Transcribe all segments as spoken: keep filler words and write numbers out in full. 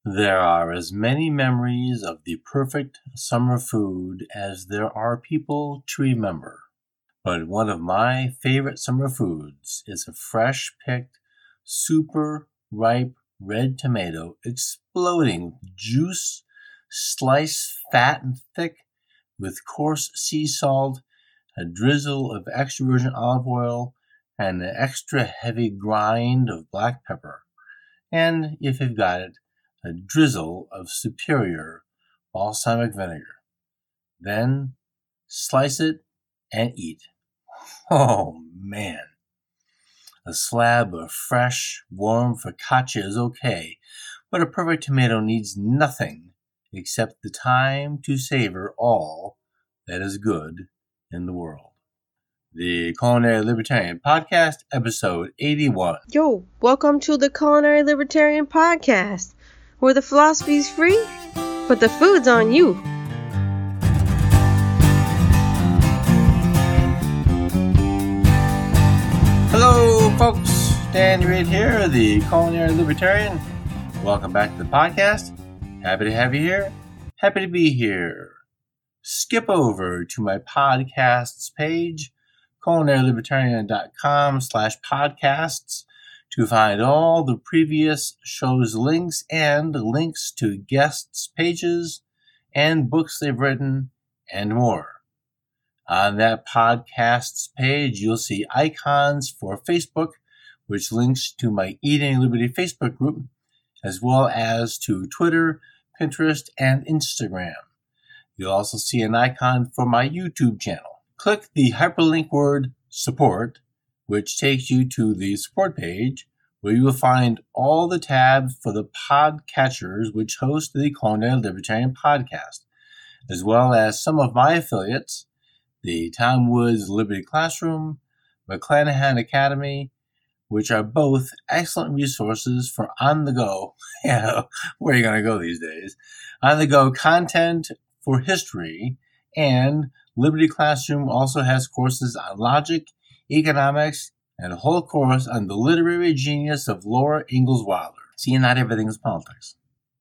There are as many memories of the perfect summer food as there are people to remember. But one of my favorite summer foods is a fresh-picked, super ripe red tomato exploding with juice, sliced fat and thick, with coarse sea salt, a drizzle of extra virgin olive oil, and an extra heavy grind of black pepper. And, if you've got it, a drizzle of superior balsamic vinegar. Then slice it and eat. Oh, man. A slab of fresh, warm focaccia is okay, but a perfect tomato needs nothing except the time to savor all that is good in the world. The Culinary Libertarian Podcast, episode eighty-one. Yo, welcome to the Culinary Libertarian Podcast, where the philosophy's free, but the food's on you. Hello, folks. Dan Reed here, the Culinary Libertarian. Welcome back to the podcast. Happy to have you here. Happy to be here. Skip over to my podcasts page, culinarylibertarian.com slash podcasts, to find all the previous shows' links and links to guests' pages and books they've written and more. On that podcasts page, you'll see icons for Facebook, which links to my Eating Liberty Facebook group, as well as to Twitter, Pinterest, and Instagram. You'll also see an icon for my YouTube channel. Click the hyperlink word support, which takes you to the support page, where you will find all the tabs for the podcatchers which host the Culinary Libertarian Podcast, as well as some of my affiliates, the Tom Woods Liberty Classroom, McClanahan Academy, which are both excellent resources for on-the-go, yeah, where are you going to go these days, on-the-go content for history, and Liberty Classroom also has courses on logic, economics, and a whole course on the literary genius of Laura Ingalls Wilder. See, not everything is politics.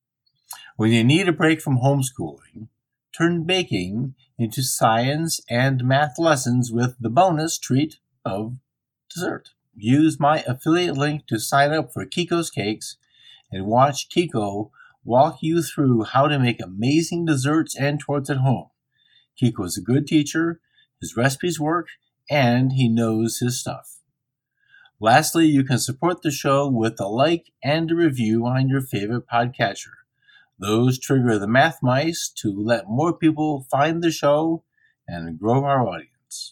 When you need a break from homeschooling, turn baking into science and math lessons with the bonus treat of dessert. Use my affiliate link to sign up for Kiko's Cakes and watch Kiko walk you through how to make amazing desserts and torts at home. Kiko is a good teacher, his recipes work, and he knows his stuff. Lastly, you can support the show with a like and a review on your favorite podcatcher. Those trigger the math mice to let more people find the show and grow our audience.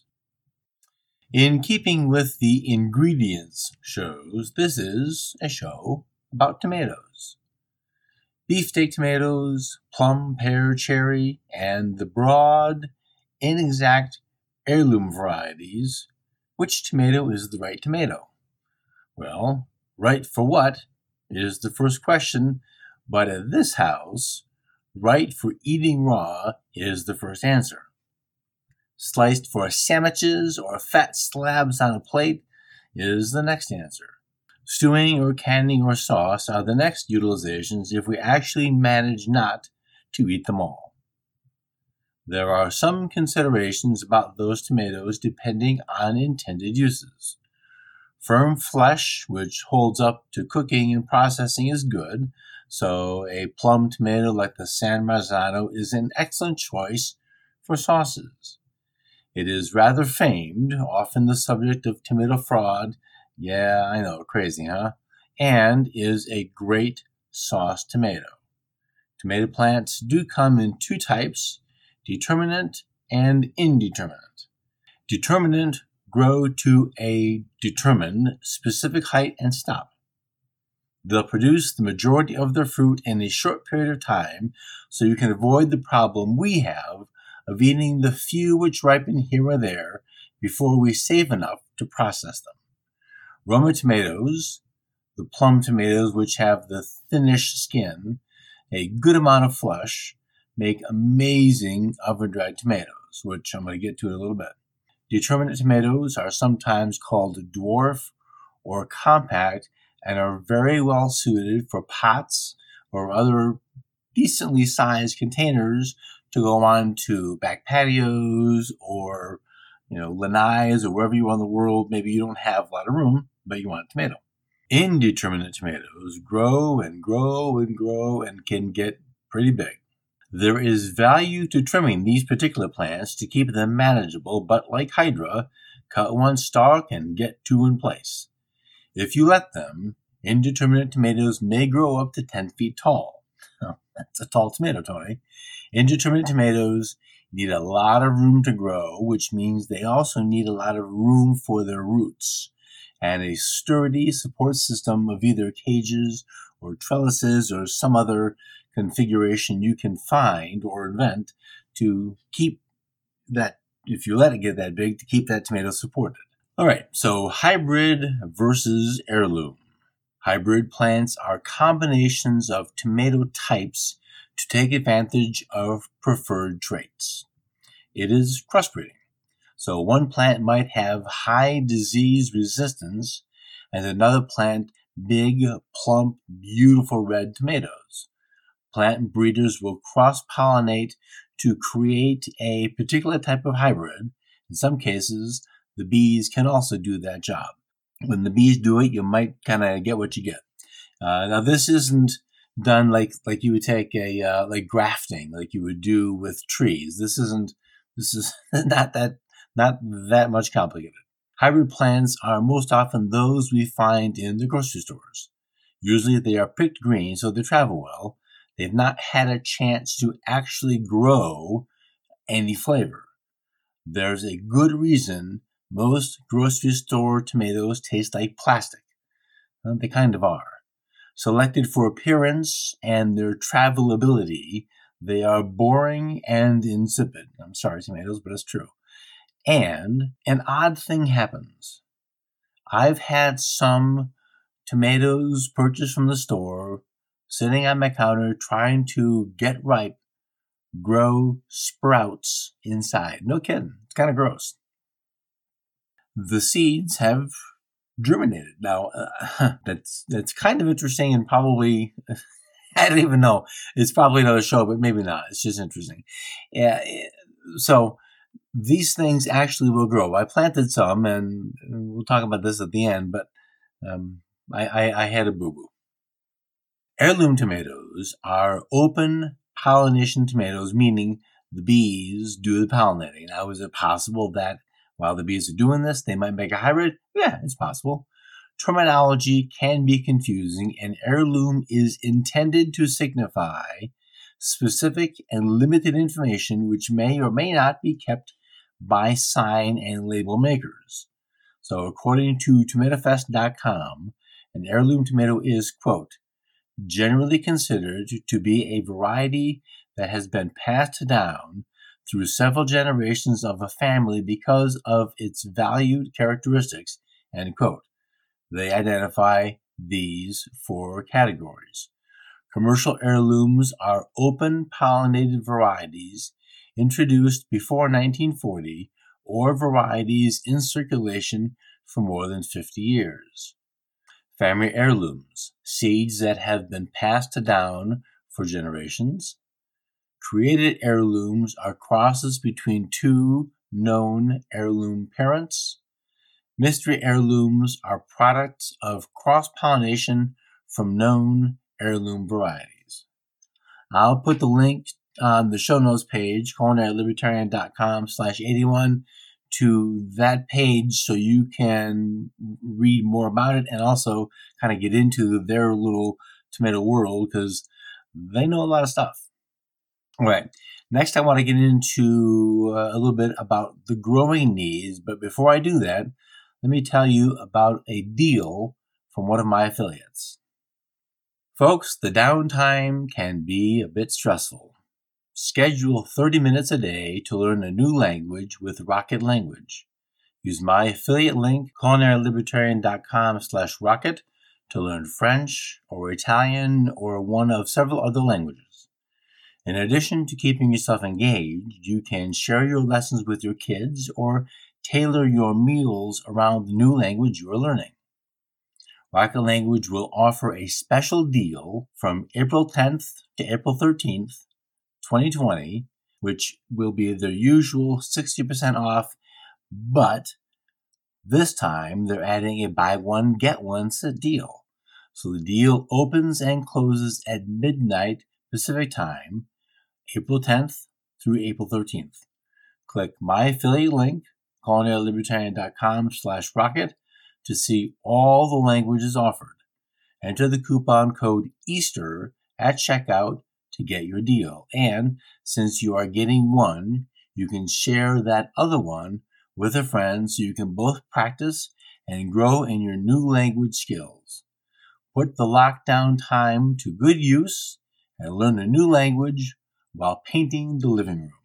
In keeping with the ingredients shows, this is a show about tomatoes. Beefsteak tomatoes, plum, pear, cherry, and the broad, inexact heirloom varieties. Which tomato is the right tomato? Well, right for what is the first question, but at this house, right for eating raw is the first answer. Sliced for sandwiches or fat slabs on a plate is the next answer. Stewing or canning or sauce are the next utilizations if we actually manage not to eat them all. There are some considerations about those tomatoes depending on intended uses. Firm flesh, which holds up to cooking and processing, is good, so a plum tomato like the San Marzano is an excellent choice for sauces. It is rather famed, often the subject of tomato fraud. Yeah, I know, crazy, huh? And is a great sauce tomato. Tomato plants do come in two types, determinate and indeterminate. Determinate grow to a determined specific height and stop. They'll produce the majority of their fruit in a short period of time, so you can avoid the problem we have of eating the few which ripen here or there before we save enough to process them. Roma tomatoes, the plum tomatoes which have the thinnish skin, a good amount of flesh, make amazing oven-dried tomatoes, which I'm going to get to in a little bit. Determinate tomatoes are sometimes called dwarf or compact and are very well suited for pots or other decently sized containers to go on to back patios or, you know, lanais or wherever you are in the world. Maybe you don't have a lot of room, but you want a tomato. Indeterminate tomatoes grow and grow and grow and can get pretty big. There is value to trimming these particular plants to keep them manageable, but like Hydra, cut one stalk and get two in place. If you let them, indeterminate tomatoes may grow up to ten feet tall. Oh, that's a tall tomato, Tony. Indeterminate tomatoes need a lot of room to grow, which means they also need a lot of room for their roots and a sturdy support system of either cages or trellises or some other configuration you can find or invent to keep that, if you let it get that big, to keep that tomato supported. All right, so hybrid versus heirloom. Hybrid plants are combinations of tomato types to take advantage of preferred traits. It is crossbreeding. So one plant might have high disease resistance and another plant big, plump, beautiful red tomatoes. Plant breeders will cross-pollinate to create a particular type of hybrid. In some cases, the bees can also do that job. When the bees do it, you might kind of get what you get. Uh, now, this isn't done like like you would take a uh, like grafting, like you would do with trees. This isn't. This is not that not that much complicated. Hybrid plants are most often those we find in the grocery stores. Usually, they are picked green, so they travel well. They've not had a chance to actually grow any flavor. There's a good reason most grocery store tomatoes taste like plastic. Well, they kind of are. Selected for appearance and their travelability, they are boring and insipid. I'm sorry, tomatoes, but it's true. And an odd thing happens. I've had some tomatoes purchased from the store sitting on my counter trying to get ripe, grow sprouts inside. No kidding. It's kind of gross. The seeds have germinated. Now, uh, that's that's kind of interesting and probably, I don't even know. It's probably another show, but maybe not. It's just interesting. Yeah. So these things actually will grow. I planted some, and we'll talk about this at the end, but um, I, I, I had a boo-boo. Heirloom tomatoes are open pollination tomatoes, meaning the bees do the pollinating. Now, is it possible that while the bees are doing this, they might make a hybrid? Yeah, it's possible. Terminology can be confusing, and heirloom is intended to signify specific and limited information which may or may not be kept by sign and label makers. So according to tomato fest dot com, an heirloom tomato is, quote, generally considered to be a variety that has been passed down through several generations of a family because of its valued characteristics, end quote. They identify these four categories. Commercial heirlooms are open pollinated varieties introduced before nineteen forty or varieties in circulation for more than fifty years. Family heirlooms, seeds that have been passed down for generations. Created heirlooms are crosses between two known heirloom parents. Mystery heirlooms are products of cross-pollination from known heirloom varieties. I'll put the link on the show notes page, culinary libertarian dot com slash eighty-one, to that page so you can read more about it and also kind of get into their little tomato world because they know a lot of stuff. All right. Next, I want to get into uh, a little bit about the growing needs. But before I do that, let me tell you about a deal from one of my affiliates. Folks, the downtime can be a bit stressful. Schedule thirty minutes a day to learn a new language with Rocket Language. Use my affiliate link, culinary libertarian dot com slash rocket, to learn French or Italian or one of several other languages. In addition to keeping yourself engaged, you can share your lessons with your kids or tailor your meals around the new language you are learning. Rocket Language will offer a special deal from April tenth to April thirteenth, twenty twenty, which will be their usual sixty percent off, but this time they're adding a buy one, get one deal. So the deal opens and closes at midnight Pacific time, April tenth through April thirteenth. Click my affiliate link, culinary-libertarian.com slash rocket, to see all the languages offered. Enter the coupon code Easter at checkout to get your deal. And since you are getting one, you can share that other one with a friend so you can both practice and grow in your new language skills. Put the lockdown time to good use and learn a new language while painting the living room.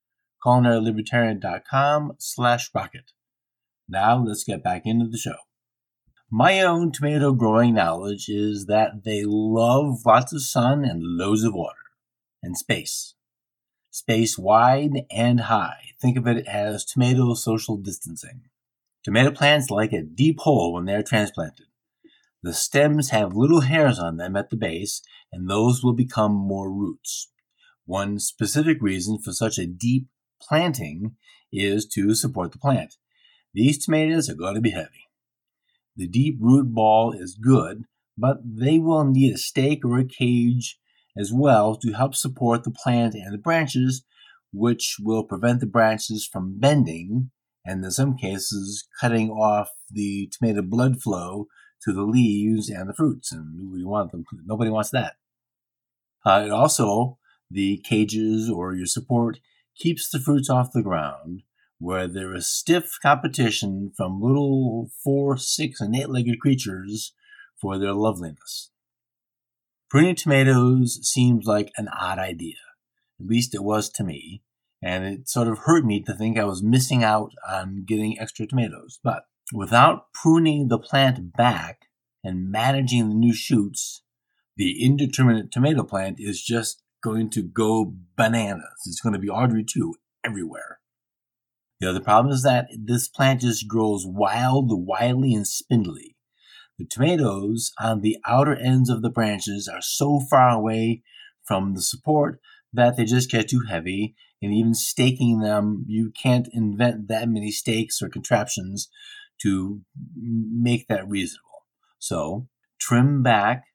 culinary-libertarian.com slash rocket. Now let's get back into the show. My own tomato growing knowledge is that they love lots of sun and loads of water and space. Space wide and high. Think of it as tomato social distancing. Tomato plants like a deep hole when they are transplanted. The stems have little hairs on them at the base, and those will become more roots. One specific reason for such a deep planting is to support the plant. These tomatoes are going to be heavy. The deep root ball is good, but they will need a stake or a cage as well to help support the plant and the branches, which will prevent the branches from bending and in some cases cutting off the tomato blood flow to the leaves and the fruits. And nobody wants them. Nobody wants that. Uh, it also, the cages or your support keeps the fruits off the ground, where there is stiff competition from little four, six, and eight-legged creatures for their loveliness. Pruning tomatoes seems like an odd idea. At least it was to me, and it sort of hurt me to think I was missing out on getting extra tomatoes. But without pruning the plant back and managing the new shoots, the indeterminate tomato plant is just going to go bananas. It's going to be Audrey two everywhere. The other problem is that this plant just grows wild, wily, and spindly. The tomatoes on the outer ends of the branches are so far away from the support that they just get too heavy, and even staking them, you can't invent that many stakes or contraptions to make that reasonable. So trim back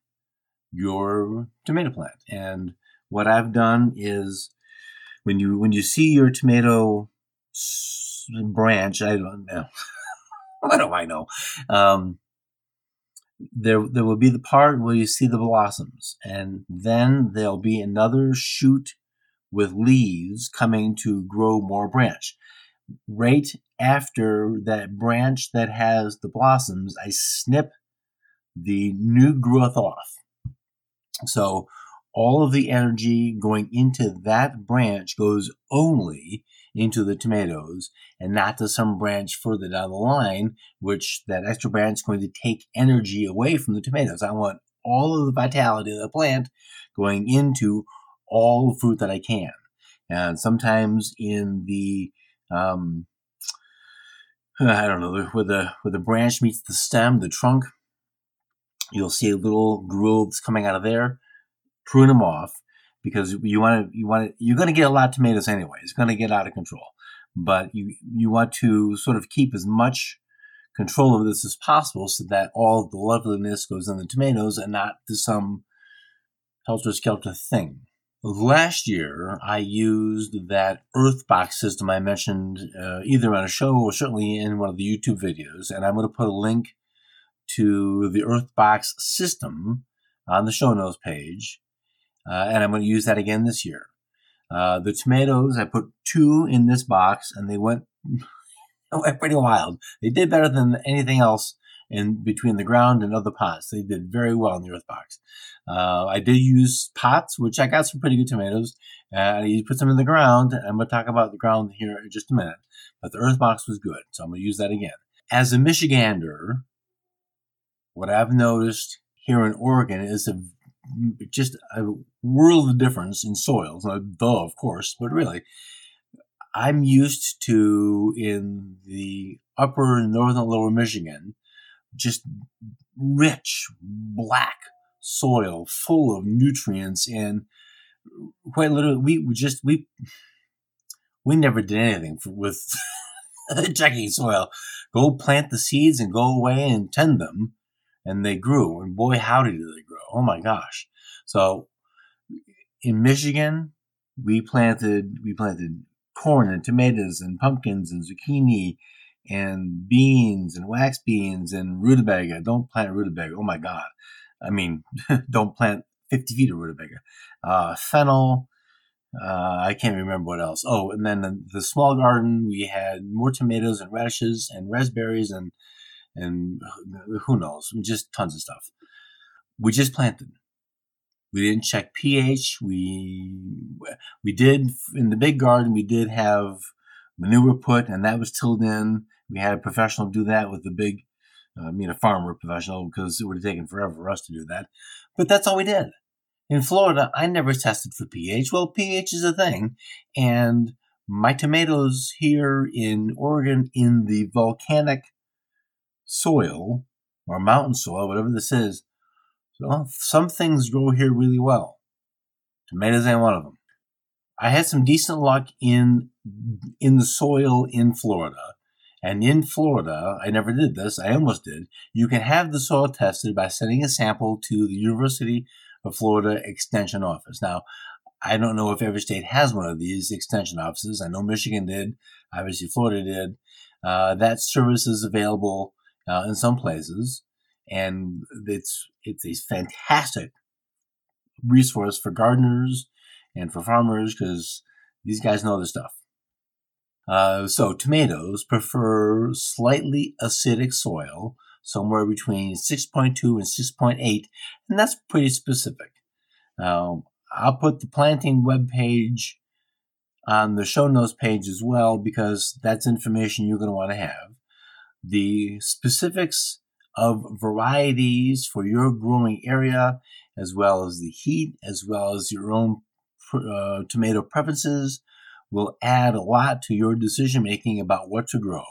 your tomato plant. And what I've done is when you when you see your tomato branch, I don't know. What do I know? Um, there, there will be the part where you see the blossoms, and then there'll be another shoot with leaves coming to grow more branch. Right after that branch that has the blossoms, I snip the new growth off. So all of the energy going into that branch goes only into the tomatoes and not to some branch further down the line, which that extra branch is going to take energy away from the tomatoes. I want all of the vitality of the plant going into all the fruit that I can. And sometimes in the, um, I don't know, where the, where the branch meets the stem, the trunk, you'll see little growths coming out of there. Prune them off, because you want to, you want to, you're going to get a lot of tomatoes anyway. It's going to get out of control, but you, you want to sort of keep as much control of this as possible so that all the loveliness goes in the tomatoes and not to some helter-skelter thing. Last year, I used that Earthbox system I mentioned uh, either on a show or certainly in one of the YouTube videos, and I'm going to put a link to the Earthbox system on the show notes page. Uh, and I'm going to use that again this year. Uh, the tomatoes, I put two in this box, and they went, went pretty wild. They did better than anything else in between the ground and other pots. They did very well in the earth box. Uh, I did use pots, which I got some pretty good tomatoes. Uh, you put them in the ground. I'm going to talk about the ground here in just a minute. But the earth box was good, so I'm going to use that again. As a Michigander, what I've noticed here in Oregon is a just a world of difference in soils. Now, duh, of course, but really, I'm used to in the upper and northern lower Michigan just rich black soil full of nutrients, and quite literally, we, we just we we never did anything for, with checking soil. Go plant the seeds and go away and tend them, and they grew. And boy, howdy did they grow! Oh my gosh! So in Michigan, we planted we planted corn and tomatoes and pumpkins and zucchini and beans and wax beans and rutabaga. Don't plant rutabaga. Oh my God. I mean, don't plant fifty feet of rutabaga. Uh, fennel. Uh, I can't remember what else. Oh, and then the, the small garden, we had more tomatoes and radishes and raspberries and, and who knows, just tons of stuff. We just planted. We didn't check pH. We, we did, in the big garden, we did have manure put, and that was tilled in. We had a professional do that with the big, uh, I mean, a farmer professional, because it would have taken forever for us to do that. But that's all we did. In Florida, I never tested for pH. Well, pH is a thing. And my tomatoes here in Oregon, in the volcanic soil, or mountain soil, whatever this is, well, some things grow here really well. Tomatoes ain't one of them. I had some decent luck in in the soil in Florida. And in Florida, I never did this. I almost did. You can have the soil tested by sending a sample to the University of Florida Extension Office. Now, I don't know if every state has one of these extension offices. I know Michigan did. Obviously, Florida did. Uh, that service is available uh, in some places. And it's it's a fantastic resource for gardeners and for farmers, because these guys know their stuff. Uh, so tomatoes prefer slightly acidic soil, somewhere between six point two and six point eight, and that's pretty specific. Um, I'll put the planting webpage on the show notes page as well, because that's information you're going to want to have. The specifics of varieties for your growing area, as well as the heat, as well as your own uh, tomato preferences, will add a lot to your decision making about what to grow.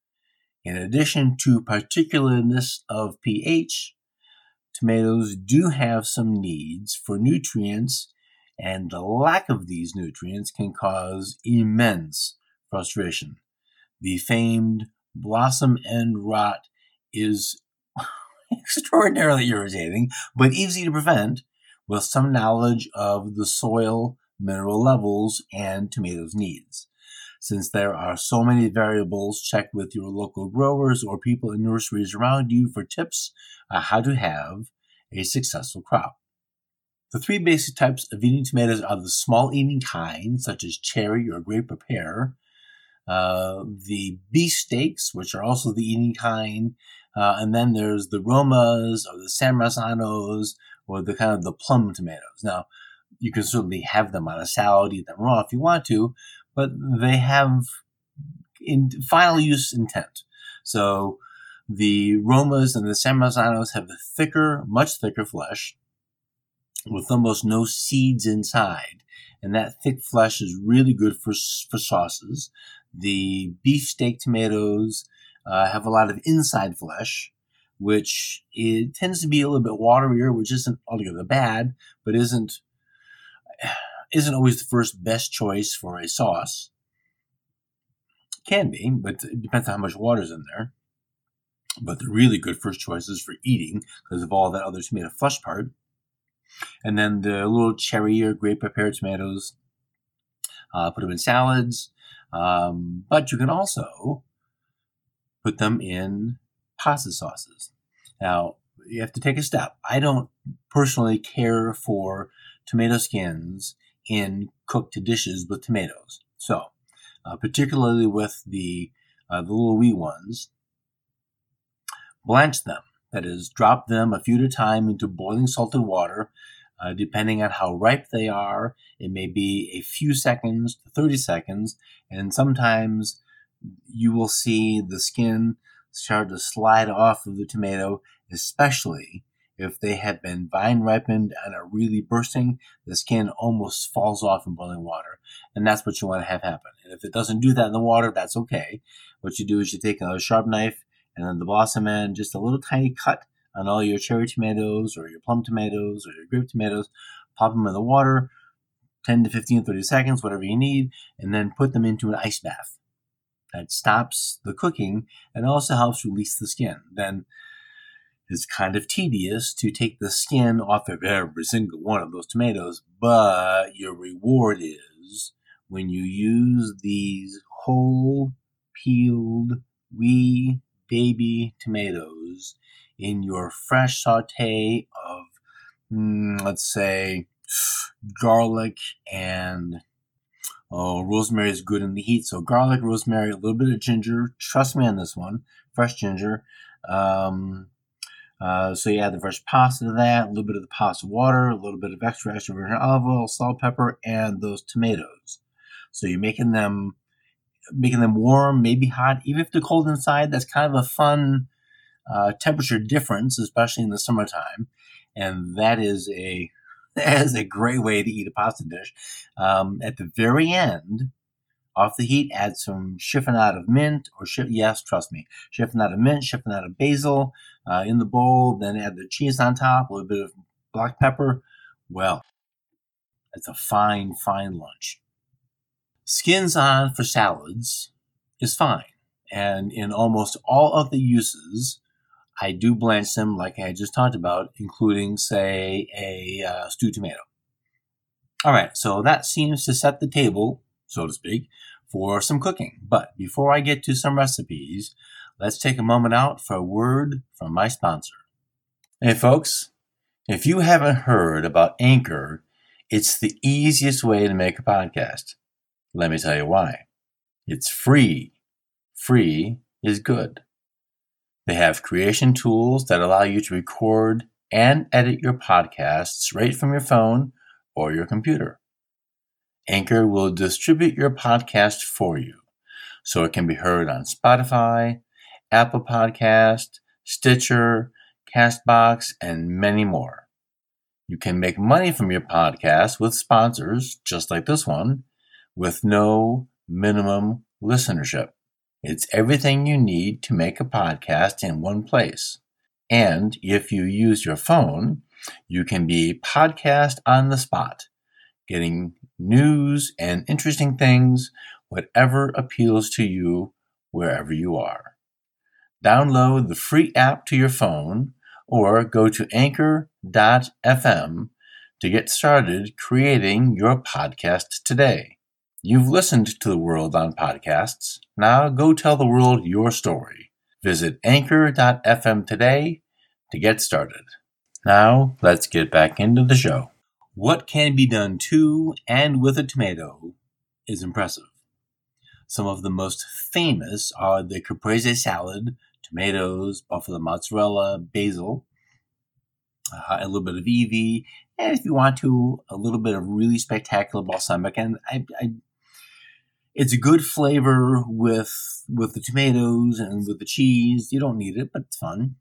In addition to particularness of pH, tomatoes do have some needs for nutrients, and the lack of these nutrients can cause immense frustration. The famed blossom end rot is extraordinarily irritating, but easy to prevent with some knowledge of the soil, mineral levels, and tomatoes' needs. Since there are so many variables, check with your local growers or people in nurseries around you for tips on how to have a successful crop. The three basic types of eating tomatoes are the small eating kind, such as cherry or grape or pear, uh, the beefsteaks, which are also the eating kind, uh, and then there's the Romas or the San Marzanos or the kind of the plum tomatoes. Now, you can certainly have them on a salad, eat them raw if you want to, but they have in final use intent. So the Romas and the San Marzanos have a thicker, much thicker flesh with almost no seeds inside. And that thick flesh is really good for for sauces. The beefsteak tomatoes uh, have a lot of inside flesh, which it tends to be a little bit waterier, which isn't altogether bad, but isn't isn't always the first best choice for a sauce. Can be, but it depends on how much water's in there. But they're really good first choices for eating because of all that other tomato flesh part. And then the little cherry or grape or pear tomatoes, uh, put them in salads. Um, but you can also put them in pasta sauces. Now, you have to take a step. I don't personally care for tomato skins in cooked dishes with tomatoes. So, uh, particularly with the, uh, the little wee ones, blanch them. That is, drop them a few at a time into boiling salted water. Uh, depending on how ripe they are, it may be a few seconds to thirty seconds, and sometimes you will see the skin start to slide off of the tomato, especially if they have been vine ripened and are really bursting. The skin almost falls off in boiling water, and that's what you want to have happen. And if it doesn't do that in the water, that's okay. What you do is you take a sharp knife and on the blossom end, just a little tiny cut on all your cherry tomatoes or your plum tomatoes or your grape tomatoes. Pop them in the water, ten to fifteen, thirty seconds, whatever you need, and then put them into an ice bath. That stops the cooking and also helps release the skin. Then it's kind of tedious to take the skin off of every single one of those tomatoes, but your reward is when you use these whole, peeled, wee baby tomatoes in your fresh saute of, mm, let's say, garlic and oh, rosemary is good in the heat. So garlic, rosemary, a little bit of ginger. Trust me on this one, fresh ginger. Um, uh, so you add the fresh pasta to that, a little bit of the pasta water, a little bit of extra extra virgin olive oil, salt, pepper, and those tomatoes. So you're making them making them warm, maybe hot, even if they're cold inside. That's kind of a fun uh, temperature difference, especially in the summertime. And that is a that is a great way to eat a pasta dish. Um, at the very end, off the heat, add some chiffonade of mint, or sh- yes, trust me, chiffonade of mint, chiffonade of basil uh, in the bowl. Then add the cheese on top, a little bit of black pepper. Well, it's a fine, fine lunch. Skins on for salads is fine. And in almost all of the uses, I do blanch them like I just talked about, including, say, a uh, stewed tomato. All right, so that seems to set the table, so to speak, for some cooking. But before I get to some recipes, let's take a moment out for a word from my sponsor. Hey, folks, if you haven't heard about Anchor, it's the easiest way to make a podcast. Let me tell you why. It's free. Free is good. They have creation tools that allow you to record and edit your podcasts right from your phone or your computer. Anchor will distribute your podcast for you, so it can be heard on Spotify, Apple Podcast, Stitcher, Castbox, and many more. You can make money from your podcast with sponsors, just like this one, with no minimum listenership. It's everything you need to make a podcast in one place. And if you use your phone, you can be podcast on the spot, getting news and interesting things, whatever appeals to you, wherever you are. Download the free app to your phone or go to anchor dot f m to get started creating your podcast today. You've listened to the world on podcasts. Now go tell the world your story. Visit anchor dot f m today to get started. Now let's get back into the show. What can be done to and with a tomato is impressive. Some of the most famous are the caprese salad, tomatoes, buffalo mozzarella, basil, uh, a little bit of Eevee, and if you want to, a little bit of really spectacular balsamic. And I, I It's a good flavor with with the tomatoes and with the cheese. You don't need it, but it's fun.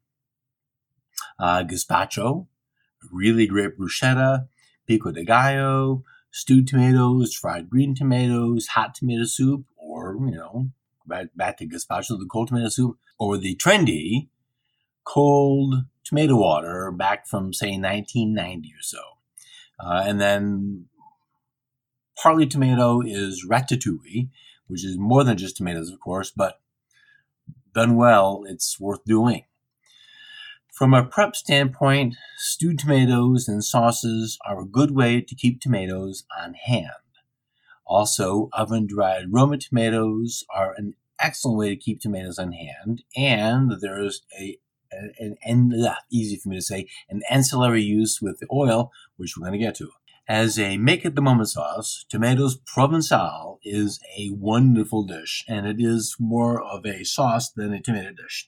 Uh, gazpacho, really great bruschetta, pico de gallo, stewed tomatoes, fried green tomatoes, hot tomato soup, or, you know, back, back to gazpacho, the cold tomato soup, or the trendy cold tomato water back from, say, nineteen ninety or so. Uh, and then partly tomato is ratatouille, which is more than just tomatoes, of course, but done well, it's worth doing. From a prep standpoint, stewed tomatoes and sauces are a good way to keep tomatoes on hand. Also, oven-dried Roma tomatoes are an excellent way to keep tomatoes on hand, and there's a an, an, an easy for me to say, an ancillary use with the oil, which we're going to get to. As a make-at-the-moment sauce, tomatoes Provençal is a wonderful dish, and it is more of a sauce than a tomato dish.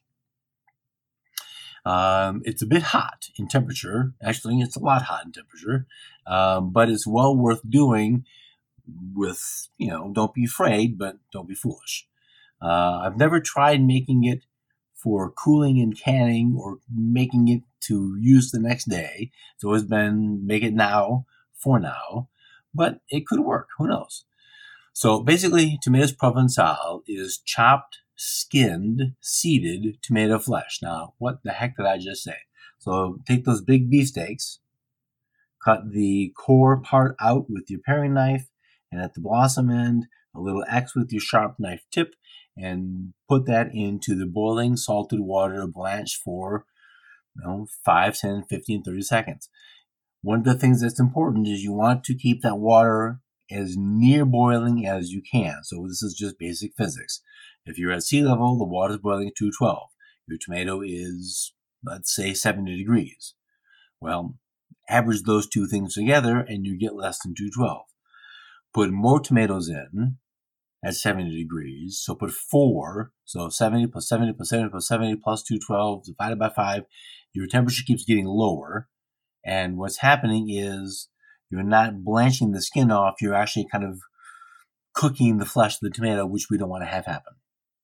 Um, it's a bit hot in temperature. Actually, it's a lot hot in temperature, um, but it's well worth doing with, you know, don't be afraid, but don't be foolish. Uh, I've never tried making it for cooling and canning or making it to use the next day. It's always been make it now for now, but it could work. Who knows? So basically, tomatoes Provençal is chopped skinned, seeded tomato flesh. Now, what the heck did I just say? So take those big beefsteaks, cut the core part out with your paring knife, and at the blossom end, a little X with your sharp knife tip, and put that into the boiling salted water blanched for you know, five, ten, fifteen, thirty seconds. One of the things that's important is you want to keep that water as near boiling as you can. So this is just basic physics. If you're at sea level, the water is boiling at two twelve. Your tomato is, let's say, seventy degrees. Well, average those two things together and you get less than two twelve. Put more tomatoes in at seventy degrees. So put four. So seventy plus seventy plus seventy plus seventy plus two twelve divided by five. Your temperature keeps getting lower. And what's happening is you're not blanching the skin off. You're actually kind of cooking the flesh of the tomato, which we don't want to have happen.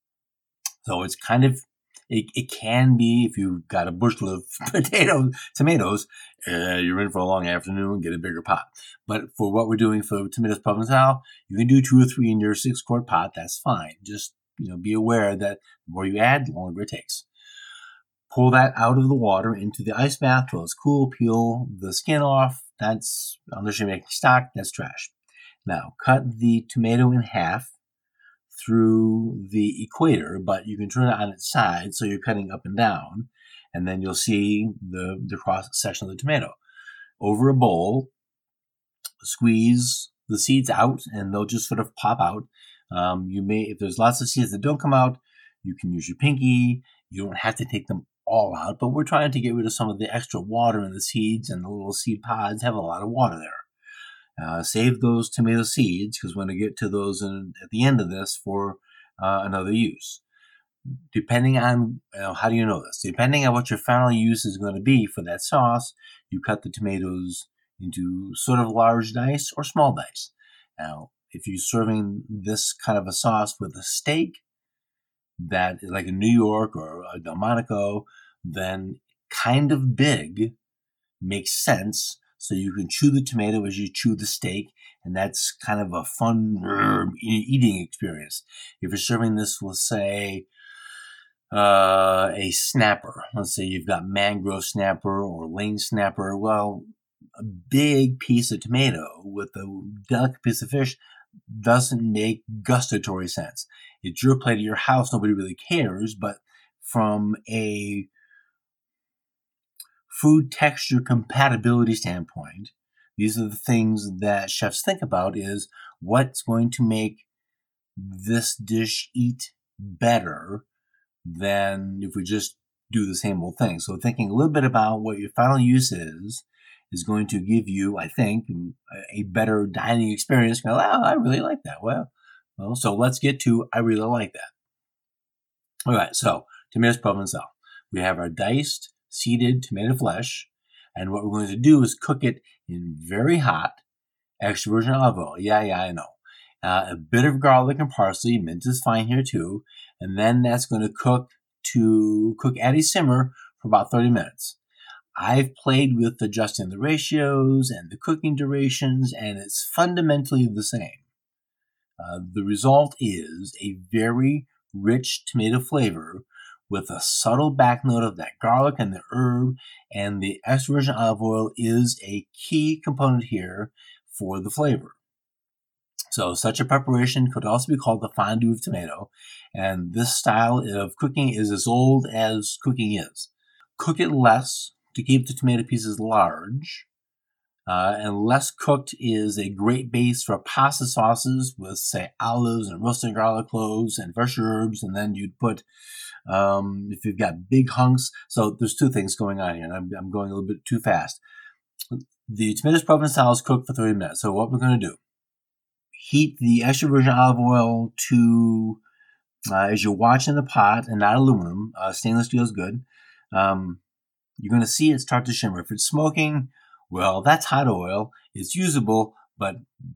So it's kind of, it, it can be, if you've got a bushel of potatoes, tomatoes, uh, you're in for a long afternoon, get a bigger pot. But for what we're doing for tomatoes Provençal, you can do two or three in your six quart pot. That's fine. Just, you know, be aware that the more you add, the longer it takes. Pull that out of the water into the ice bath till it's cool. Peel the skin off. That's, unless you're making stock, that's trash. Now, cut the tomato in half through the equator, but you can turn it on its side so you're cutting up and down, and then you'll see the, the cross section of the tomato. Over a bowl, squeeze the seeds out, and they'll just sort of pop out. Um, you may, if there's lots of seeds that don't come out, you can use your pinky. You don't have to take them all out, but we're trying to get rid of some of the extra water in the seeds, and the little seed pods have a lot of water there. Uh, save those tomato seeds, because we're going to get to those in, at the end of this for uh, another use. Depending on, you know, how do you know this? Depending on what your final use is going to be for that sauce, you cut the tomatoes into sort of large dice or small dice. Now, if you're serving this kind of a sauce with a steak, that like a New York or a Delmonico, then kind of big makes sense. So you can chew the tomato as you chew the steak, and that's kind of a fun uh, eating experience. If you're serving this with, say, uh, a snapper, let's say you've got mangrove snapper or lane snapper, well, a big piece of tomato with a delicate piece of fish doesn't make gustatory sense. It's your plate at your house, nobody really cares, but from a food texture compatibility standpoint, these are the things that chefs think about, is what's going to make this dish eat better than if we just do the same old thing. So thinking a little bit about what your final use is, is going to give you, I think, a better dining experience. Go, oh, I really like that. Well, well, so let's get to, I really like that. All right, so tomatoes Provençal. We have our diced, seeded tomato flesh, and what we're going to do is cook it in very hot extra virgin olive oil. Yeah, yeah, I know. Uh, a bit of garlic and parsley, mint is fine here too, and then that's going to cook to cook at a simmer for about thirty minutes. I've played with adjusting the ratios and the cooking durations, and it's fundamentally the same. Uh, the result is a very rich tomato flavor with a subtle back note of that garlic and the herb, and the extra virgin olive oil is a key component here for the flavor. So such a preparation could also be called the fondue of tomato, and this style of cooking is as old as cooking is. Cook it less to keep the tomato pieces large, uh, and less cooked is a great base for pasta sauces with, say, olives and roasted garlic cloves and fresh herbs, and then you'd put Um, if you've got big hunks, so there's two things going on here, and I'm, I'm going a little bit too fast. The tomatoes Provençal is cooked for thirty minutes. So what we're going to do, heat the extra virgin olive oil to, uh, as you're watching the pot, and not aluminum, uh, stainless steel is good. Um, you're going to see it start to shimmer. If it's smoking, well, that's hot oil. It's usable, but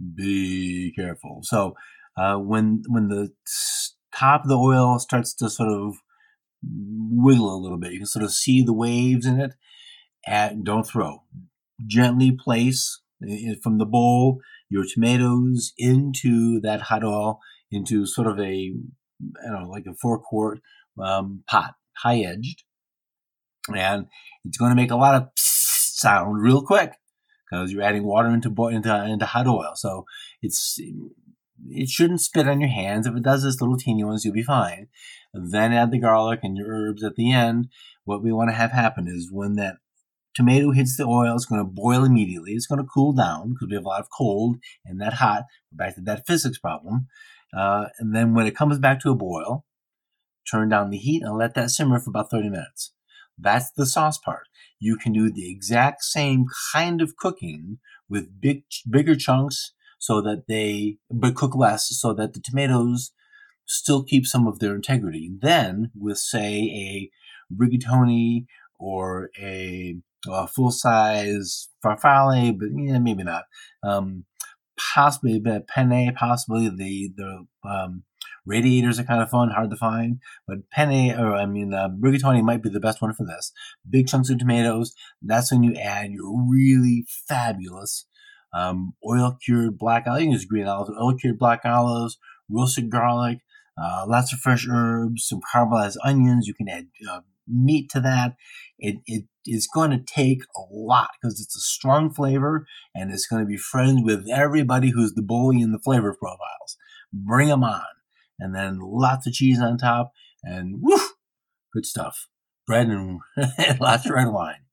be careful. So uh, when when the top of the oil starts to sort of wiggle a little bit, you can sort of see the waves in it. And don't throw. Gently place from the bowl your tomatoes into that hot oil, into sort of a you know, like a four quart um, pot, high edged, and it's going to make a lot of sound real quick because you're adding water into into into hot oil. So it's it shouldn't spit on your hands. If it does this little teeny ones, you'll be fine. Then add the garlic and your herbs at the end. What we want to have happen is when that tomato hits the oil, it's going to boil immediately. It's going to cool down because we have a lot of cold and that hot. We're back to that physics problem. Uh, and then when it comes back to a boil, turn down the heat and let that simmer for about thirty minutes. That's the sauce part. You can do the exact same kind of cooking with big, bigger chunks so that they, but cook less so that the tomatoes still keep some of their integrity. Then with, say, a rigatoni or a, a full-size farfalle, but yeah, maybe not. Um, possibly a penne, possibly the the um, radiators are kind of fun, hard to find. But penne, or I mean, uh, rigatoni might be the best one for this. Big chunks of tomatoes. That's when you add your really fabulous um, oil-cured black olives. You can use green olives, oil-cured black olives, roasted garlic, uh, lots of fresh herbs, some caramelized onions. You can add uh, meat to that. It it is going to take a lot because it's a strong flavor and it's going to be friends with everybody who's the bully in the flavor profiles. Bring them on. And then lots of cheese on top and woo, good stuff. Bread and lots of red wine.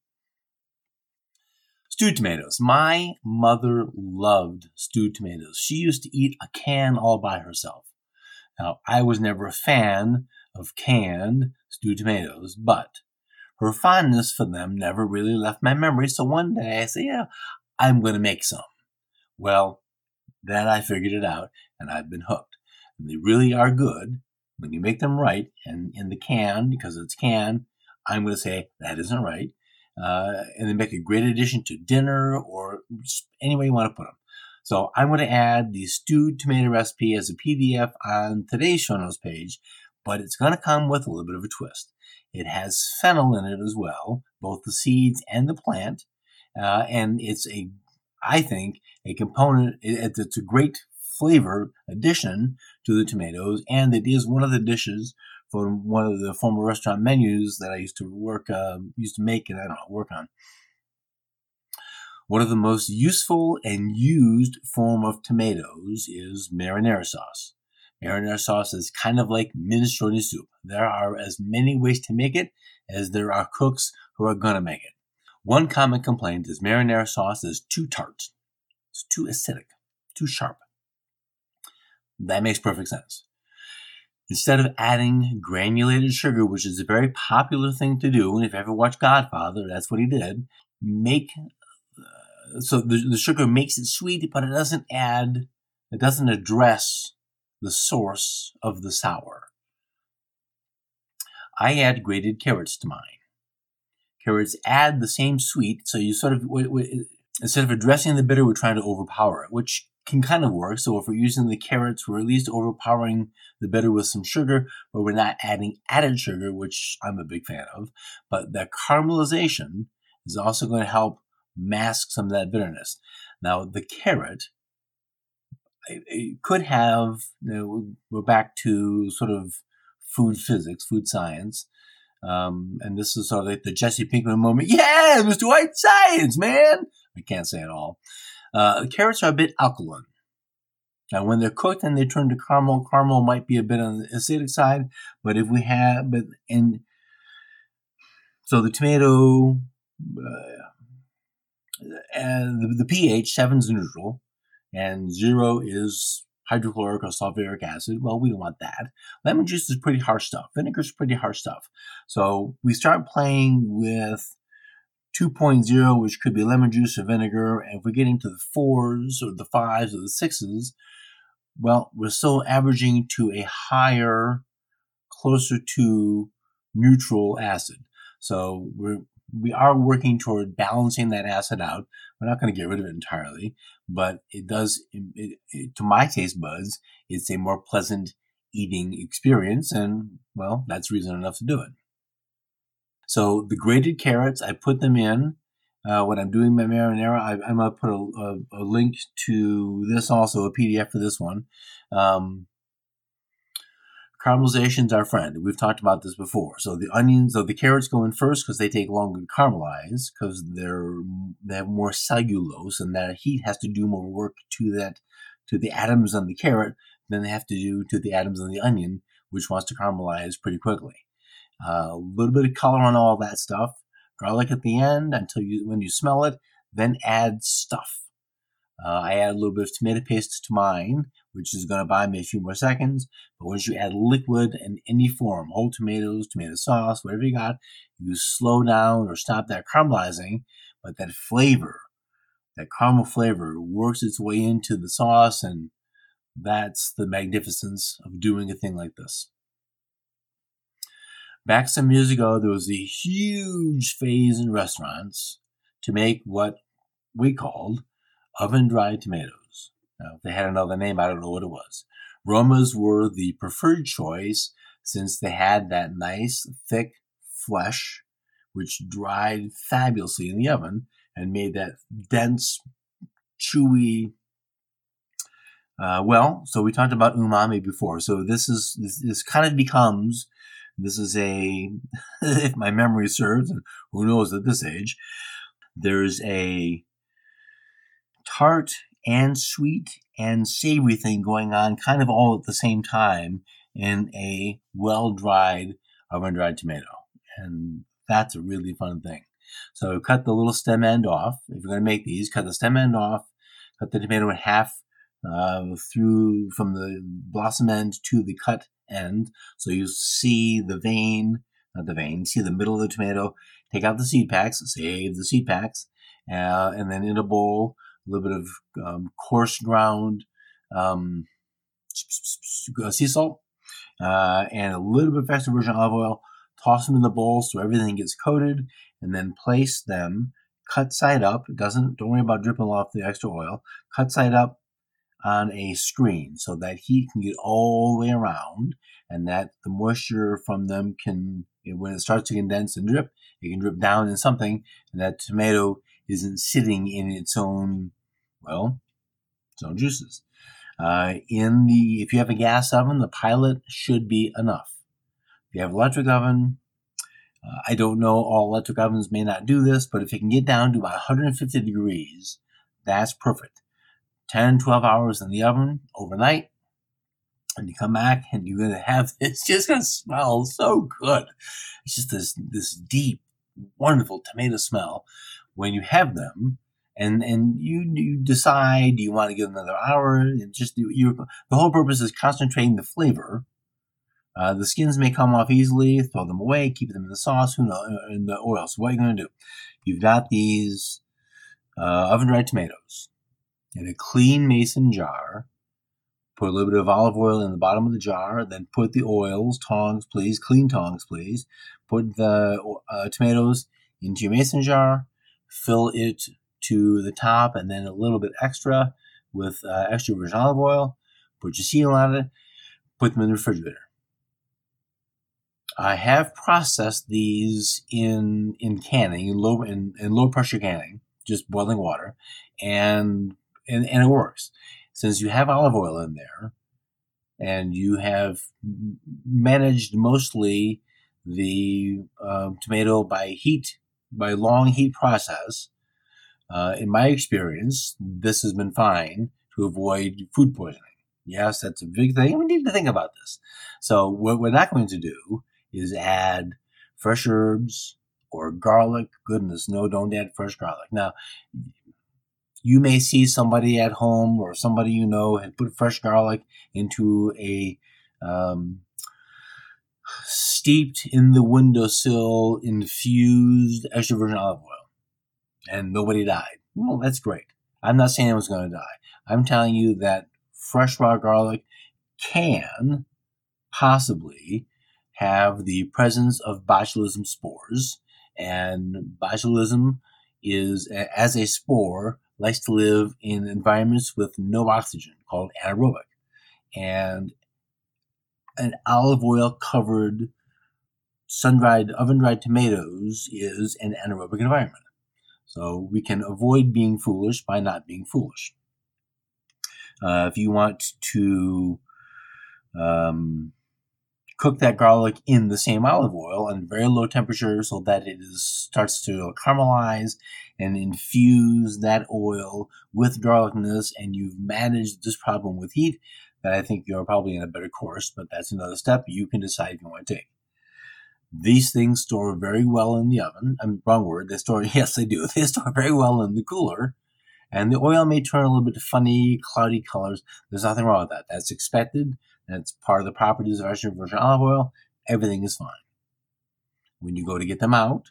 Stewed tomatoes. My mother loved stewed tomatoes. She used to eat a can all by herself. Now, I was never a fan of canned stewed tomatoes, but her fondness for them never really left my memory. So one day I said, yeah, I'm going to make some. Well, then I figured it out and I've been hooked. And they really are good when you make them right. And in the can, because it's canned, I'm going to say that isn't right. Uh, and they make a great addition to dinner or any way you want to put them. So I'm going to add the stewed tomato recipe as a P D F on today's show notes page, but it's going to come with a little bit of a twist. It has fennel in it as well, both the seeds and the plant. Uh, and it's a, I think, a component, it, it's a great flavor addition to the tomatoes. And it is one of the dishes from one of the former restaurant menus that I used to work, uh, used to make and I don't know, work on. One of the most useful and used form of tomatoes is marinara sauce. Marinara sauce is kind of like minestrone soup. There are as many ways to make it as there are cooks who are going to make it. One common complaint is marinara sauce is too tart. It's too acidic, too sharp. That makes perfect sense. Instead of adding granulated sugar, which is a very popular thing to do, and if you ever watch Godfather, that's what he did, make, uh, so the, the sugar makes it sweet, but it doesn't add, it doesn't address the source of the sour. I add grated carrots to mine. Carrots add the same sweet, so you sort of, w- w- instead of addressing the bitter, we're trying to overpower it, which can kind of work. So if we're using the carrots, we're at least overpowering the bitter with some sugar, but we're not adding added sugar, which I'm a big fan of. But the caramelization is also going to help mask some of that bitterness. Now, the carrot, it could have, you know, we're back to sort of food physics, food science. Um, and this is sort of like the Jesse Pinkman moment. Yeah, Mister White Science, man. I can't say it all. Uh, the carrots are a bit alkaline. Now, when they're cooked and they turn to caramel, caramel might be a bit on the acidic side. But if we have, but, and so the tomato, uh, and the, the pH, seven is neutral, and zero is hydrochloric or sulfuric acid. Well, we don't want that. Lemon juice is pretty harsh stuff. Vinegar is pretty harsh stuff. So we start playing with two point oh, which could be lemon juice or vinegar. And if we get into the fours or the fives or the sixes, well, we're still averaging to a higher, closer to neutral acid. So we're we are working toward balancing that acid out. We're not going to get rid of it entirely, but it does, it, it, to my taste buds, it's a more pleasant eating experience, and, well, that's reason enough to do it. So the grated carrots, I put them in. Uh, when I'm doing my marinara, I, I'm going to put a, a, a link to this also, a P D F for this one. Um, Caramelization's our friend. We've talked about this before. So the onions, so the carrots go in first because they take longer to caramelize because they're they have more cellulose, and that heat has to do more work to that to the atoms on the carrot than they have to do to the atoms on the onion, which wants to caramelize pretty quickly. Uh, a little bit of color on all that stuff. Garlic at the end until you when you smell it. Then add stuff. Uh, I add a little bit of tomato paste to mine, which is going to buy me a few more seconds. But once you add liquid in any form, whole tomatoes, tomato sauce, whatever you got, you slow down or stop that caramelizing. But that flavor, that caramel flavor, works its way into the sauce, and that's the magnificence of doing a thing like this. Back some years ago, there was a huge phase in restaurants to make what we called oven-dried tomatoes. Now, if they had another name, I don't know what it was. Romas were the preferred choice since they had that nice, thick flesh, which dried fabulously in the oven and made that dense, chewy. Uh, well, so we talked about umami before. So this is this, this kind of becomes. This is a, if my memory serves, and who knows at this age, there's a tart and sweet and savory thing going on kind of all at the same time in a well-dried, oven-dried tomato. And that's a really fun thing. So cut the little stem end off. If you're going to make these, cut the stem end off, cut the tomato in half uh, through from the blossom end to the cut end. So you see the vein, not the vein, see the middle of the tomato. Take out the seed packs, save the seed packs, uh, and then in a bowl, a little bit of um, coarse ground um, sea salt, uh, and a little bit of extra virgin olive oil. Toss them in the bowl so everything gets coated, and then place them cut side up. It doesn't. Don't worry about dripping off the extra oil. Cut side up on a screen so that heat can get all the way around, and that the moisture from them can, when it starts to condense and drip, it can drip down in something, and that tomato isn't sitting in its own, well, its own juices. Uh, in the, if you have a gas oven, the pilot should be enough. If you have an electric oven, uh, I don't know, all electric ovens may not do this, but if it can get down to about one hundred fifty degrees, that's perfect. ten, twelve hours in the oven overnight, and you come back and you're going to have, it's just going to smell so good. It's just this, this deep, wonderful tomato smell when you have them. And and you, you decide, do you want to give them another hour? And just do, you, the whole purpose is concentrating the flavor. Uh, the skins may come off easily. Throw them away. Keep them in the sauce. Who knows? In the oil. So what are you going to do? You've got these uh, oven-dried tomatoes in a clean mason jar. Put a little bit of olive oil in the bottom of the jar. Then put the oils, tongs, please, clean tongs, please. Put the uh, tomatoes into your mason jar. Fill it to the top, and then a little bit extra with uh, extra virgin olive oil. Put your seal on it. Put them in the refrigerator. I have processed these in in canning, in low in, in low pressure canning, just boiling water, and, and and it works. Since you have olive oil in there, and you have managed mostly the uh, tomato by heat, by long heat process. Uh, in my experience, this has been fine to avoid food poisoning. Yes, that's a big thing. We need to think about this. So what we're not going to do is add fresh herbs or garlic. Goodness, no, don't add fresh garlic. Now, you may see somebody at home or somebody you know had put fresh garlic into a um, steeped in the windowsill infused extra virgin olive oil, and nobody died. Well, that's great. I'm not saying anyone's going to die. I'm telling you that fresh raw garlic can possibly have the presence of botulism spores, and botulism is, as a spore, likes to live in environments with no oxygen, called anaerobic. And an olive oil covered sun-dried, oven-dried tomatoes is an anaerobic environment. So we can avoid being foolish by not being foolish. Uh, if you want to um, cook that garlic in the same olive oil on very low temperature so that it is, starts to caramelize and infuse that oil with garlicness, and you've managed this problem with heat, then I think you're probably in a better course, but that's another step you can decide if you want to take. These things store very well in the oven. I'm wrong word. They store, yes, they do. They store very well in the cooler. And the oil may turn a little bit funny, cloudy colors. There's nothing wrong with that. That's expected. That's part of the properties of extra virgin olive oil. Everything is fine. When you go to get them out,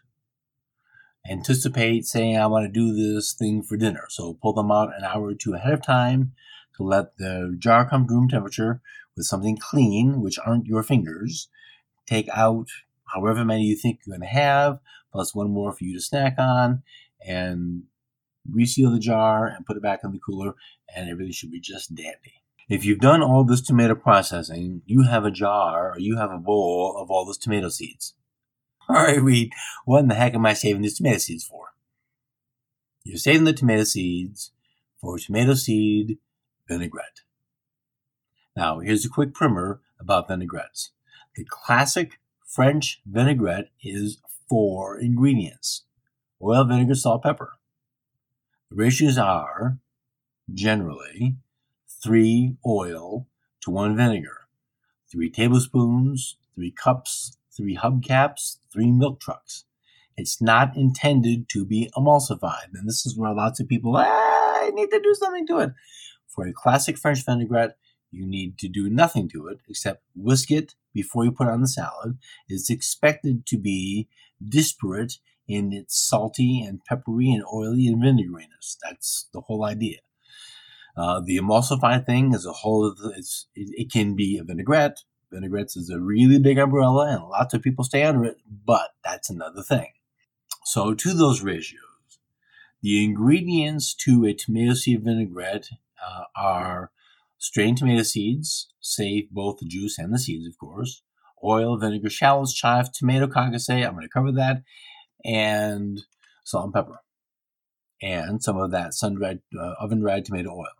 anticipate saying, I want to do this thing for dinner. So pull them out an hour or two ahead of time to let the jar come to room temperature with something clean, which aren't your fingers. Take out however many you think you're going to have, plus one more for you to snack on, and reseal the jar and put it back in the cooler, and everything should be just dandy. If you've done all this tomato processing, you have a jar or you have a bowl of all those tomato seeds. All right, Reed, what in the heck am I saving these tomato seeds for? You're saving the tomato seeds for tomato seed vinaigrette. Now, here's a quick primer about vinaigrettes. The classic French vinaigrette is four ingredients: oil, vinegar, salt, pepper. The ratios are generally three oil to one vinegar, three tablespoons, three cups, three hubcaps, three milk trucks. It's not intended to be emulsified. And this is where lots of people, ah, I need to do something to it. For a classic French vinaigrette, you need to do nothing to it except whisk it before you put it on the salad. It's expected to be disparate in its salty and peppery and oily and vinegariness. That's the whole idea. Uh, the emulsified thing is a whole, it's, it, it can be a vinaigrette. Vinaigrettes is a really big umbrella and lots of people stay under it, but that's another thing. So to those ratios, the ingredients to a tomato seed vinaigrette uh, are strained tomato seeds, save both the juice and the seeds, of course, oil, vinegar, shallots, chive, tomato concasse, I'm going to cover that, and salt and pepper, and some of that sun-dried, uh, oven-dried tomato oil.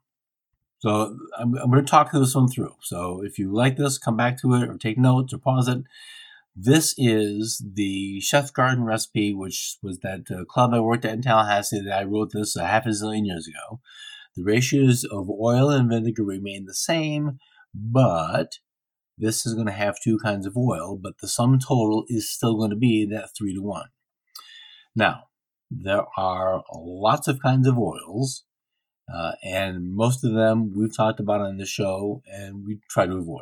So I'm, I'm going to talk this one through. So if you like this, come back to it or take notes or pause it. This is the Chef's Garden recipe, which was that uh, club I worked at in Tallahassee that I wrote this a half a zillion years ago. The ratios of oil and vinegar remain the same, but this is going to have two kinds of oil, but the sum total is still going to be that three to one. Now, there are lots of kinds of oils. Uh, and most of them we've talked about on the show, and we try to avoid.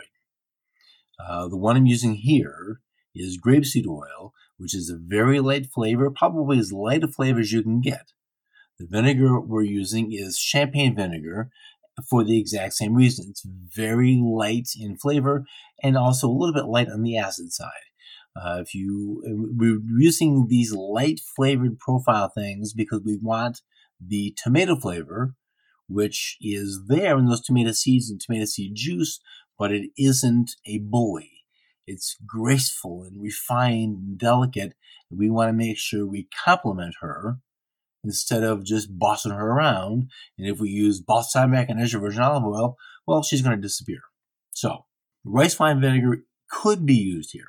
Uh, the one I'm using here is grapeseed oil, which is a very light flavor, probably as light a flavor as you can get. The vinegar we're using is champagne vinegar for the exact same reason. It's very light in flavor and also a little bit light on the acid side. Uh, if you, we're using these light flavored profile things because we want the tomato flavor, which is there in those tomato seeds and tomato seed juice, but it isn't a bully. It's graceful and refined and delicate. And we want to make sure we complement her instead of just bossing her around. And if we use balsamic and extra virgin olive oil, well, she's going to disappear. So rice wine vinegar could be used here.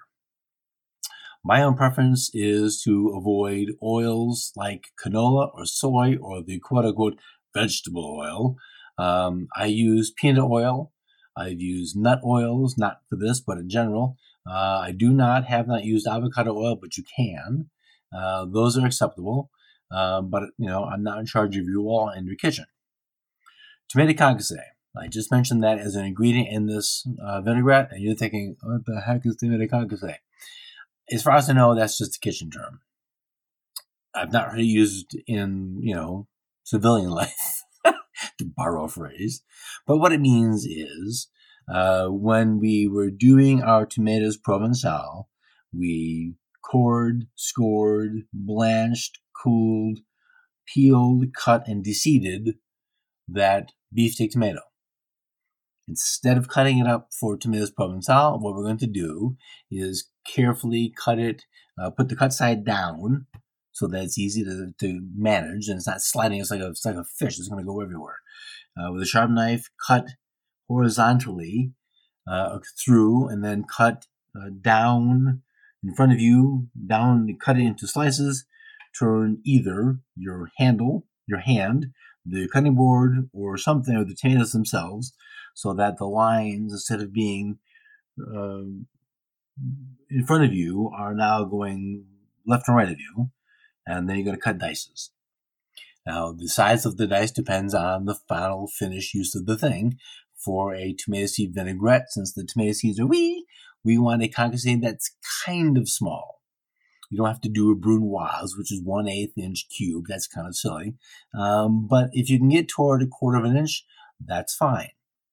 My own preference is to avoid oils like canola or soy or the quote-unquote vegetable oil. Um, I use peanut oil. I've used nut oils, not for this, but in general. Uh, I do not have not used avocado oil, but you can. Uh, those are acceptable. Uh, but, you know, I'm not in charge of you all in your kitchen. Tomato concasse. I just mentioned that as an ingredient in this uh, vinaigrette, and you're thinking, what the heck is tomato concasse? As far as I know, that's just a kitchen term. I've not heard it used in, you know, civilian life, to borrow a phrase. But what it means is, uh, when we were doing our tomatoes Provençal, we cored, scored, blanched, cooled, peeled, cut, and deseeded that beefsteak tomato. Instead of cutting it up for tomatoes Provençal, what we're going to do is carefully cut it, uh, put the cut side down, so that it's easy to, to manage, and it's not sliding. It's like a, it's like a fish. It's going to go everywhere. Uh, with a sharp knife, cut horizontally uh, through, and then cut uh, down in front of you, down, cut it into slices, turn either your handle, your hand, the cutting board, or something, or the tomatoes themselves, so that the lines, instead of being uh, in front of you, are now going left and right of you, and then you're going to cut dices. Now, the size of the dice depends on the final finish use of the thing. For a tomato seed vinaigrette, since the tomato seeds are wee, we want a concassé that's kind of small. You don't have to do a brunoise, which is one eighth inch cube. That's kind of silly. Um, but if you can get toward a quarter of an inch, that's fine.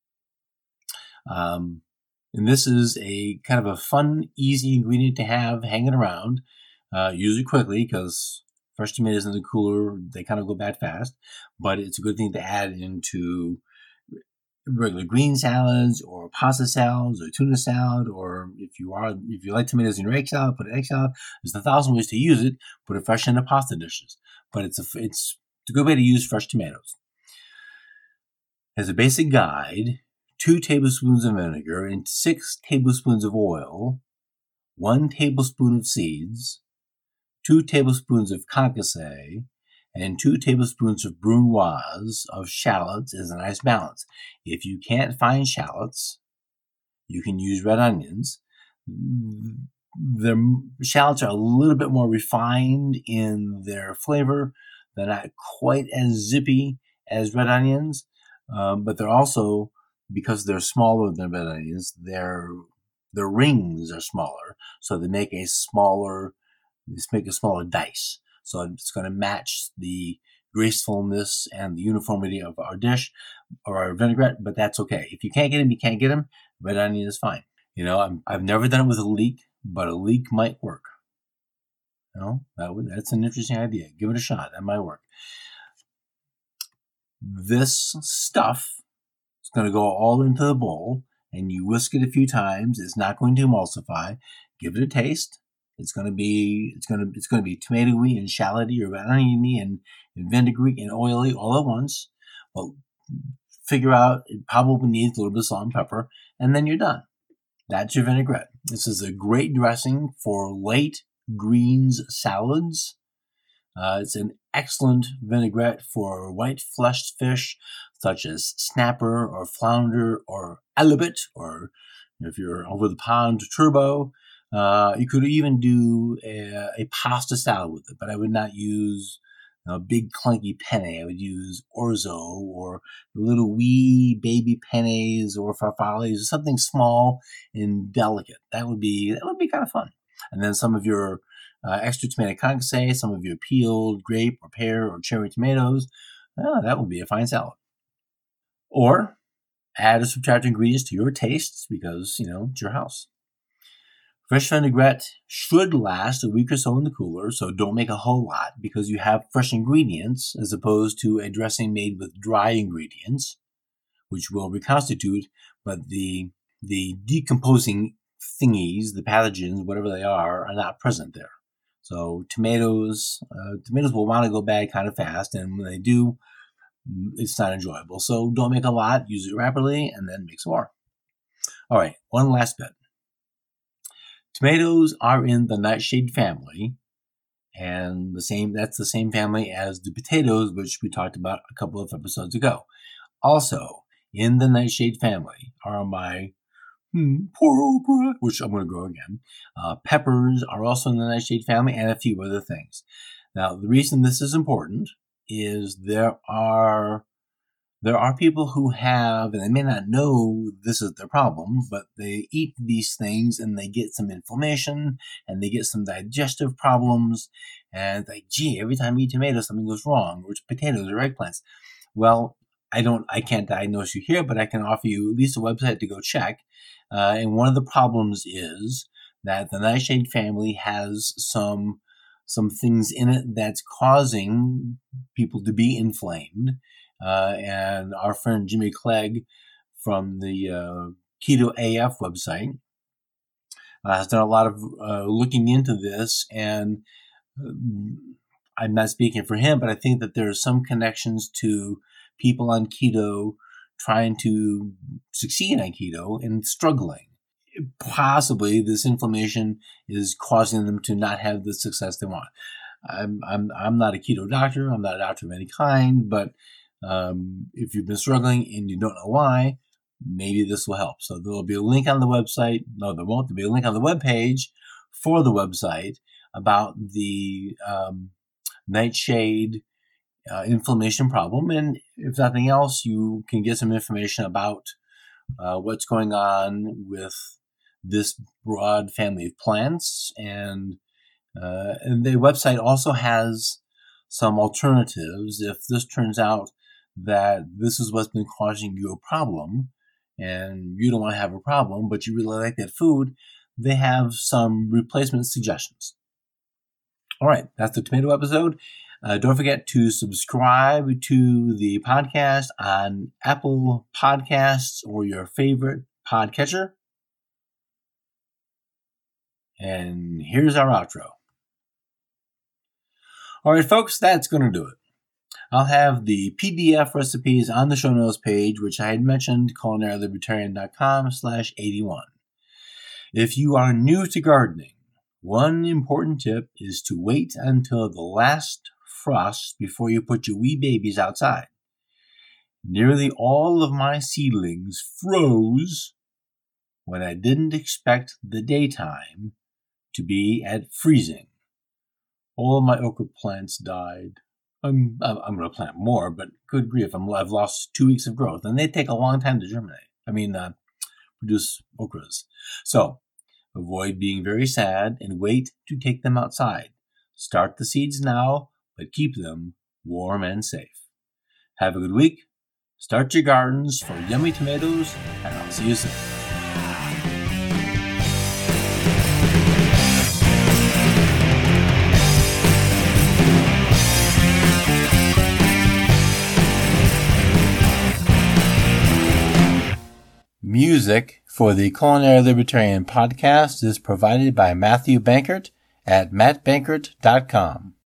Um, and this is a kind of a fun, easy ingredient to have hanging around. Uh, use it quickly because fresh tomatoes in the cooler, they kind of go bad fast. But it's a good thing to add into regular green salads or pasta salads or tuna salad, or if you are if you like tomatoes in your egg salad, put an egg salad. There's a thousand ways to use it. Put it fresh into pasta dishes, but it's a it's a good way to use fresh tomatoes. As a basic guide, two tablespoons of vinegar and six tablespoons of oil, one tablespoon of seeds, two tablespoons of concassé, and two tablespoons of brunoise of shallots is a nice balance. If you can't find shallots, you can use red onions. The shallots are a little bit more refined in their flavor. They're not quite as zippy as red onions, um, but they're also, because they're smaller than red onions, their their rings are smaller, so they make a smaller, they make a smaller dice. So it's going to match the gracefulness and the uniformity of our dish or our vinaigrette, but that's okay. If you can't get them, you can't get them. Red onion is fine. You know, I'm, I've never done it with a leek, but a leek might work. You know, that would, that's an interesting idea. Give it a shot. That might work. This stuff is going to go all into the bowl, and you whisk it a few times. It's not going to emulsify. Give it a taste. It's going to be it's going to it's going to be tomatoey and shalloty or oniony and, and vinegary and oily all at once. Well, figure out it probably needs a little bit of salt and pepper, and then you're done. That's your vinaigrette. This is a great dressing for late greens salads. Uh, it's an excellent vinaigrette for white fleshed fish such as snapper or flounder or halibut, or if you're over the pond, turbot. Uh, you could even do a, a pasta salad with it, but I would not use a big clunky penne. I would use orzo or little wee baby pennes or farfallis or something small and delicate. That would be that would be kind of fun. And then some of your uh, extra tomato concassé, some of your peeled grape or pear or cherry tomatoes. Oh, that would be a fine salad. Or add or subtract ingredients to your tastes because, you know, it's your house. Fresh vinaigrette should last a week or so in the cooler, so don't make a whole lot because you have fresh ingredients as opposed to a dressing made with dry ingredients, which will reconstitute, but the the decomposing thingies, the pathogens, whatever they are, are not present there. So tomatoes, uh, tomatoes will want to go bad kind of fast, and when they do, it's not enjoyable. So don't make a lot, use it rapidly, and then make some more. All right, one last bit. Tomatoes are in the nightshade family, and the same that's the same family as the potatoes, which we talked about a couple of episodes ago. Also, in the nightshade family are my hmm, poor okra, which I'm going to grow again. Uh, peppers are also in the nightshade family, and a few other things. Now, the reason this is important is there are There are people who have, and they may not know this is their problem, but they eat these things and they get some inflammation and they get some digestive problems. And it's like, gee, every time I eat tomatoes, something goes wrong, or it's potatoes or eggplants. Well, I don't, I can't diagnose you here, but I can offer you at least a website to go check. Uh, and one of the problems is that the nightshade family has some, some things in it that's causing people to be inflamed. Uh, and our friend Jimmy Clegg from the uh, Keto A F website uh, has done a lot of uh, looking into this, and uh, I'm not speaking for him, but I think that there are some connections to people on keto trying to succeed on keto and struggling. possibly this inflammation is causing them to not have the success they want. I'm I'm I'm not a keto doctor. I'm not a doctor of any kind, but um, if you've been struggling and you don't know why, maybe this will help. So there will be a link on the website. No, there won't. There'll be a link on the webpage for the website about the um, nightshade uh, inflammation problem. And if nothing else, you can get some information about uh, what's going on with this broad family of plants. And, uh, and the website also has some alternatives. If this turns out that this is what's been causing you a problem and you don't want to have a problem, but you really like that food, they have some replacement suggestions. All right, that's the tomato episode. Uh, don't forget to subscribe to the podcast on Apple Podcasts or your favorite podcatcher. And here's our outro. All right, folks, that's going to do it. I'll have the P D F recipes on the show notes page, which I had mentioned, culinary libertarian dot com slash eighty-one. If you are new to gardening, one important tip is to wait until the last frost before you put your wee babies outside. Nearly all of my seedlings froze when I didn't expect the daytime to be at freezing. All of my okra plants died. I'm, I'm going to plant more, but good grief, I'm, I've lost two weeks of growth, and they take a long time to germinate. I mean, uh, produce okras. So, avoid being very sad and wait to take them outside. Start the seeds now, but keep them warm and safe. Have a good week. Start your gardens for yummy tomatoes, and I'll see you soon. Music for the Culinary Libertarian podcast is provided by Matthew Bankert at matt bankert dot com.